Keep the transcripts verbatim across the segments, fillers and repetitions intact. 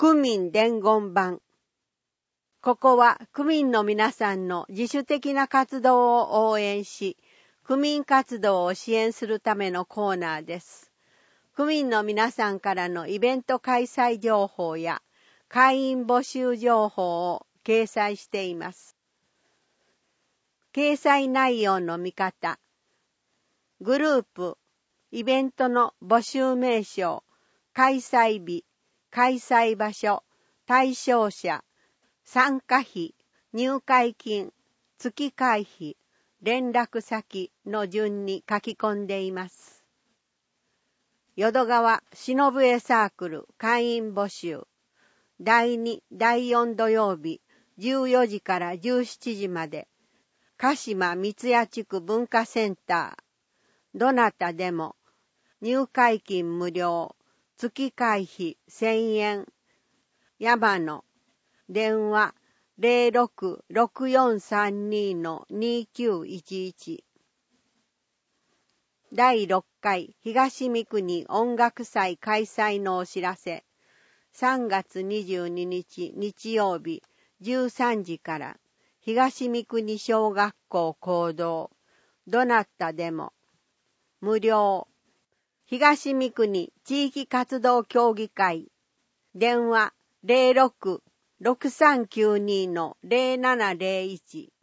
区民伝言版。ここは区民の皆さんの自主的な活動を応援し、区民活動を支援するためのコーナーです。区民の皆さんからのイベント開催情報や会員募集情報を掲載しています。掲載内容の見方、グループ、イベントの募集名称、開催日、開催場所、対象者、参加費、入会金、月会費、連絡先の順に書き込んでいます。淀川しのぶえサークル会員募集。だいに、だいよん土曜日、じゅうよじからじゅうしちじまで。鹿島三ツ谷地区文化センター。どなたでも。入会金無料。月会費せんえん。山野。電話 ゼロろく ろくよんさんに にきゅういちいち。だいろっかい東三国音楽祭開催のお知らせ。さんがつにじゅうににち日曜日じゅうさんじから東三国小学校講堂。どなたでも。無料。東三国地域活動協議会。電話 ゼロろく ろくさんきゅうに ゼロななゼロいち。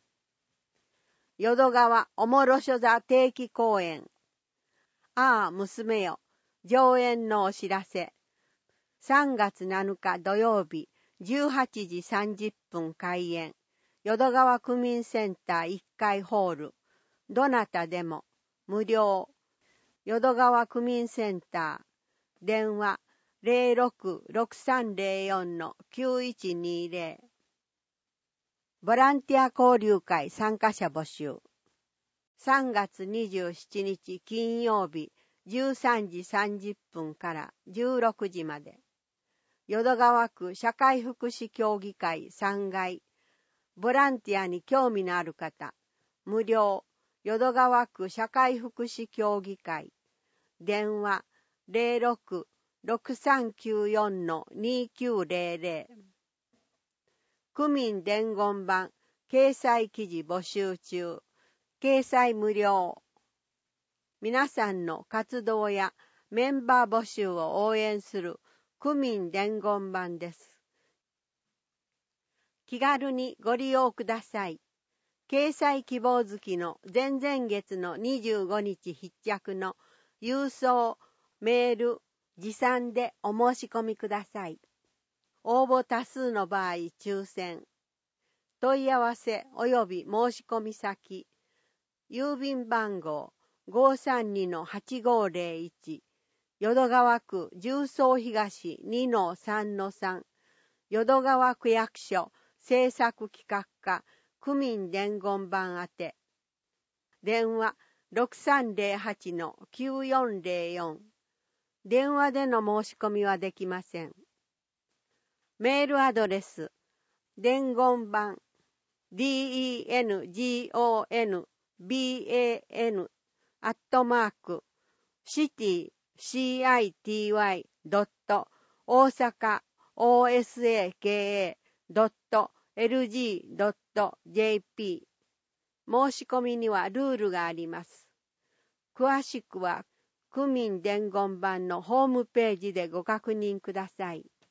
淀川おもろしょ座定期公演。ああ娘よ、上演のお知らせ。さんがつなのか土曜日じゅうはちじさんじゅっぷん開演。淀川区民センターいっかいホール。どなたでも。無料。淀川区民センター。電話 ゼロろく ろくさんゼロよん きゅういちにゼロ。ボランティア交流会参加者募集。さんがつにじゅうしちにち金曜日じゅうさんじさんじゅっぷんからじゅうろくじまで。淀川区社会福祉協議会さんがい。ボランティアに興味のある方。無料。淀川区社会福祉協議会。電話 ゼロろく ろくさんきゅうよん にきゅうゼロゼロ。区民伝言版掲載記事募集中。掲載無料。皆さんの活動やメンバー募集を応援する区民伝言版です。気軽にご利用ください。掲載希望月の前々月のにじゅうごにち必着の郵送、メール、持参でお申し込みください。応募多数の場合抽選。問い合わせ及び申し込み先。郵便番号 ごーさんに はちごーゼロいち。淀川区十三東 にのさんのさん。淀川区役所制作企画課区民伝言版宛て。電話 ろくさんゼロはち きゅうよんゼロよん。電話での申し込みはできません。メールアドレス、伝言版、dengonban、アットマーク、シティ、シーアイティーワイ、ドット、大阪、オーエスエーケーエー、ドット、エルジー、ドット、ジェーピー。申し込みにはルールがあります。詳しくは、区民伝言版のホームページでご確認ください。